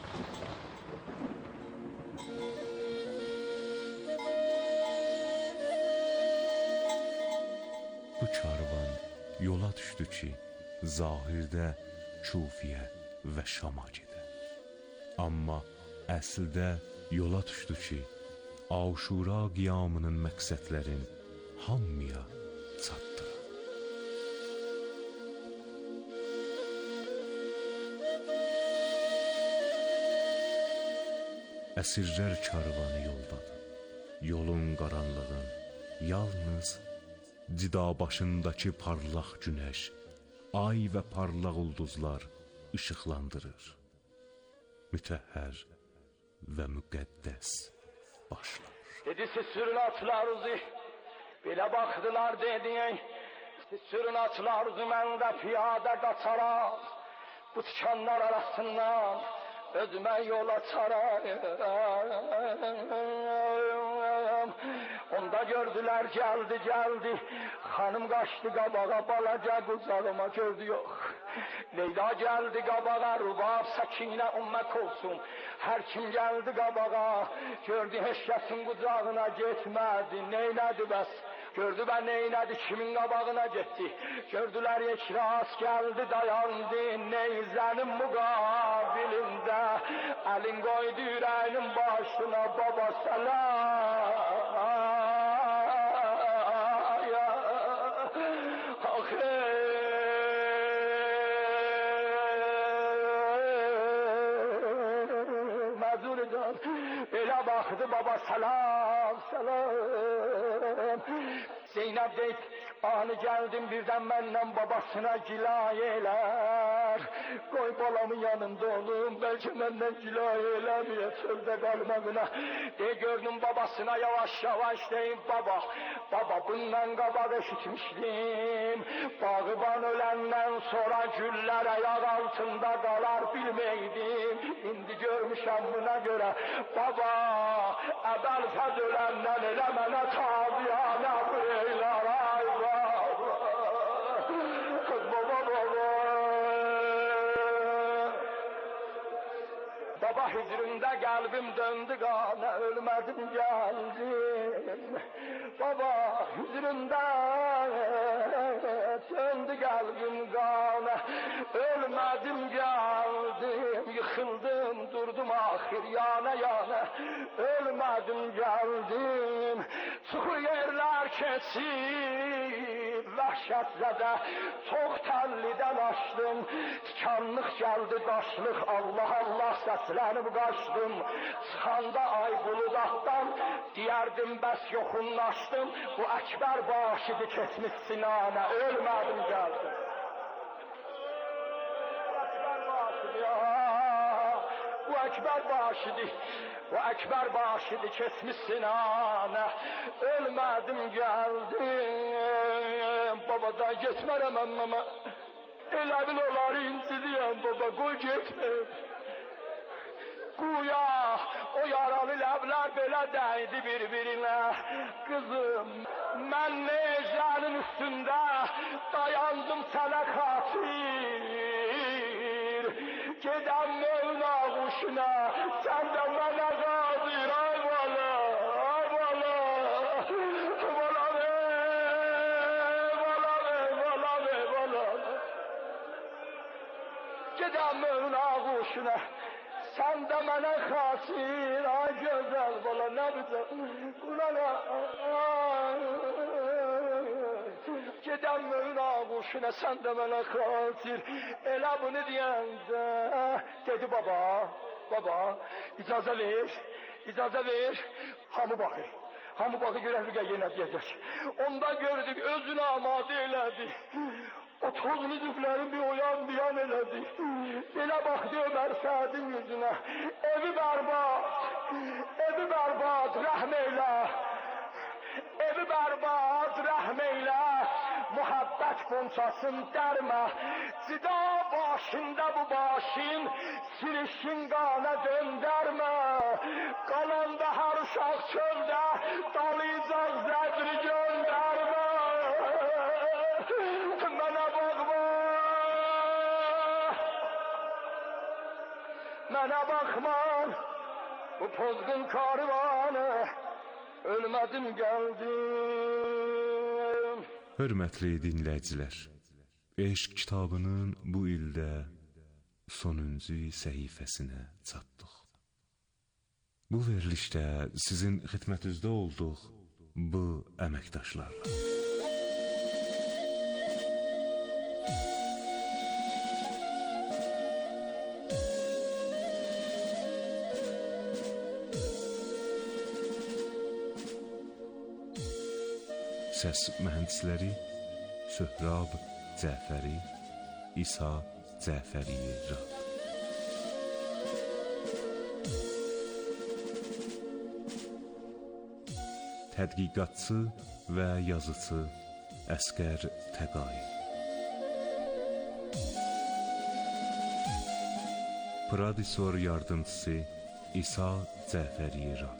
Bu karvan yola düşdü ki, zahirdə Kufiyə və Şama gedə. Amma əsldə yola düşdü ki, Aşura qiyamının məqsədlərin hamıya çatdır. Əsirlər karvanı yoldadır. Yolun qaranlığın yalnız cida başındakı parlaq günəş, ay və parlaq ulduzlar işıqlandırır. Mütəhhər və müqəddəs başlar. Dedi siz sürün atlarınızı, belə baxdılar dediyin, siz sürün atlarınızı, mən də piyada qaçaram, bu tikanlar arasından özümə yol açaram. Onda gördülər gəldi gəldi, xanım qaçdı qabağa, balaca qucağıma gördü yox. Leyla gəldi qabağa, Rubab, Səkinə, Ümmə Kulsum, hər kim gəldi qabağa, gördü heç kəsin qucağına getmədi, neylədi bəs? Gördü bən neylədi, kimin qabağına getdi? Gördülər Yekras gəldi, dayandı, neyzənin müqabilində, əlin qoydu ürəyinin başına, baba səlam. Elə baxdı baba, salam, salam. Zeynəb deyib, Ani geldim birden benden babasına cilaye eyler. Koy balamın yanında olum, belki benden cilaye eylemeye çölde kalmamına. De gördüm babasına yavaş yavaş deyin baba. Baba bundan kabak eşitmiştim. Bağıban ölenden sonra güller ayak altında kalar bilmeydim. İndi görmüşem buna göre baba. Ebel fez ölenden elemene tabiyane beyler ay baba. Baba baba. Baba hicrinde kalbim döndü kana, ölmedim geldim. Baba hicrinde döndü kalbim kana, ölmedim geldim. Yıkıldım durdum ahir yana yana, ölmedim geldim. Sıkı yerler kesip vahşetzede, çok telliden açtım. Tikanlık geldi daşlık, Allah Allah seslenip kaçtım. Sıkanda ay buludattan diyerdim bes yokunlaştım. Bu ekber başidi kesmiş sinane, ölmedim geldim. Bu ekber başidi, bu ekber başidi kesmiş sinane, ölmedim geldim. Babadan geçmerem ama elə bil oları incidiyem baba, koy geçme. Güya o yaralı ləblər belə dəydi bir-birinə. Kızım, mən necənin üstündə dayandım sənə xatir. Gedəm Mevla quşuna, sən də mənə qadir, ay bala, ay bala. Bala be, bala be, bala be, bala. Gedəm Mevla quşuna, sen de bana xasir, ay güzel bala, ne bize kulana. Gedem Mevla kuşuna, sen de bana xasir, elə bunu diyende dedi baba, baba icazə ver, icazə ver, hamı bakır. Hamı bakı görevliğe yine diyecek. Onda gördük özünü amade eyledi. O tozlu düflerin bir oyan diyan eledi. Belə baktı Ömer Sa'dın yüzüne. Evi berbat, evi berbat, rahmeyle. Evi berbat, rahmeyle. Muhabbet konçasın derme. Cida başında bu başın, silişin kana dönderme. Kalanda her uşak çölde, dalayacak zedri gönderme. Mənə baxma, mənə baxma, bu pozgun karvanı, ölmədim gəldim. Hörmətli dinləyicilər, Eşq kitabının bu ildə sonuncu səhifəsinə çatdıq. Bu verilişdə sizin xidmətinizdə olduq bu əməkdaşlarla. Səs mühəndisləri Söhrab Cəfəri, İsa Cəfəriyi Rad. Tədqiqatçı və yazıcı Əsqər Təqay. Prodüser yardımçısı İsa Cəfəriyi Rad.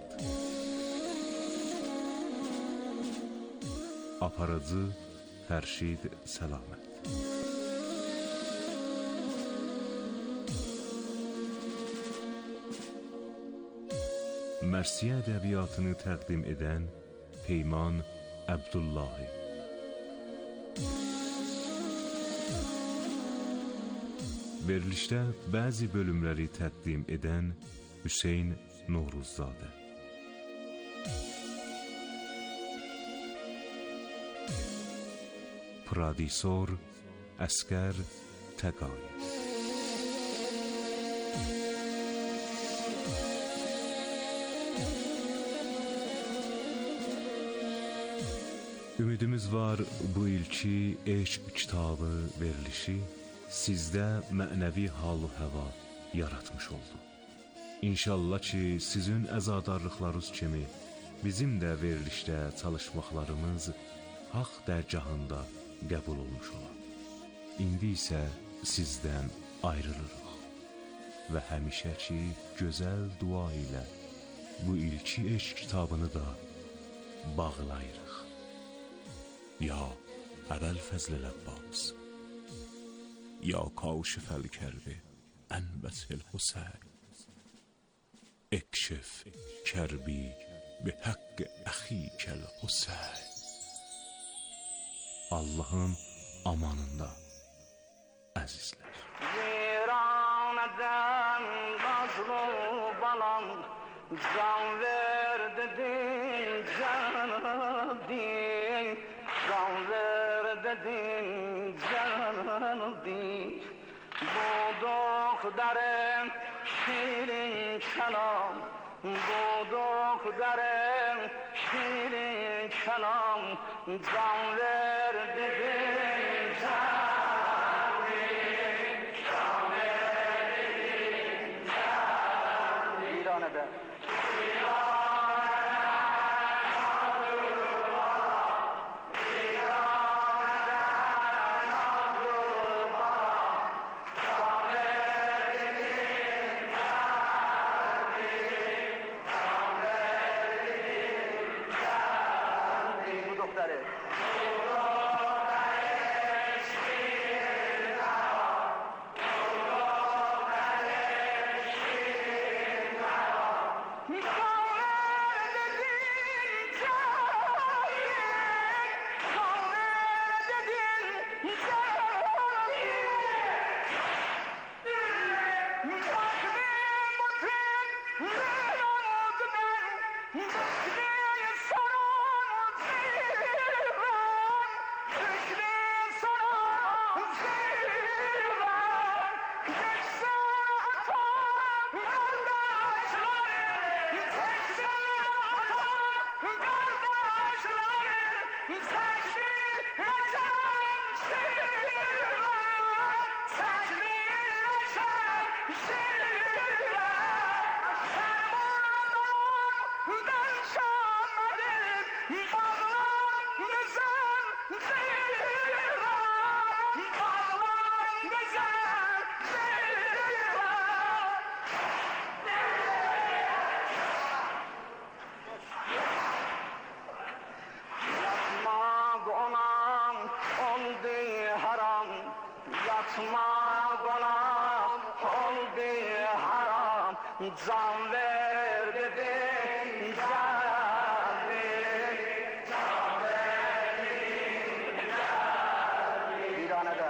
Aparıcı Fərşid Səlamət. Mərsiyə ədəbiyyatını təqdim edən Peyman Əbdullahi. Verilişdə bəzi bölümləri təqdim edən Hüseyn Novruzzadə. Prodüser Əsqər Təqay. Ümid Ümidimiz var bu ilki eşq kitabı verilişi sizdə mənəvi hal-ı həva yaratmış oldu. İnşallah ki, sizin əzadarlıqlarınız kimi bizim də verilişdə çalışmaqlarımız haqq dərgahında qəbul olmuş olar. İndi isə sizdən ayrılırıq və həmişəki gözəl dua ilə bu ilki eşq kitabını da bağlayırıq. Ya əbəl fəzl Əbbas, ya kaşif el-kərbi ənbəsil Hüseyn, ekşif kərbi bi haqqı əxikəl Hüseyn. Allahın amanında əzizlər. Viranədən nazlı balam, can ver dedin canım din, can ver dedin canım din. Bu doktorem şirin kelam, bu doktorem şirin kelam, can ver dedin canım din, can ver dedin canım din. İran'da can ver dedin can ver, can ver dedin can ver. İran'da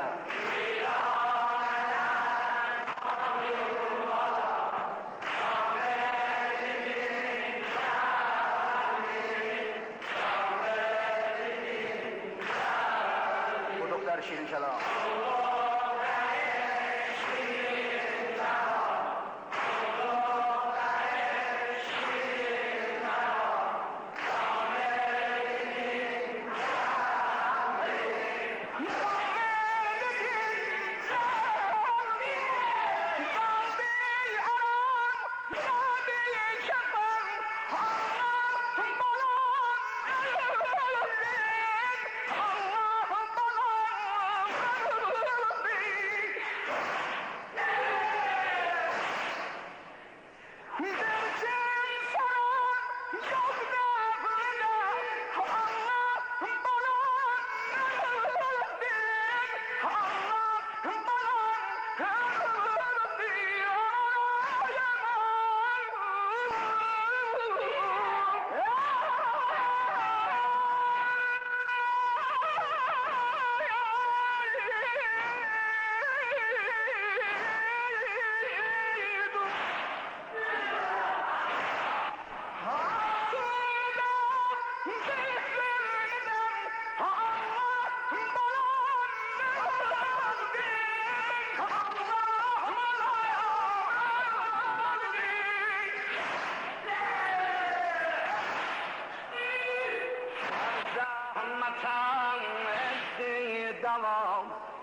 bu doktor şirin kelam.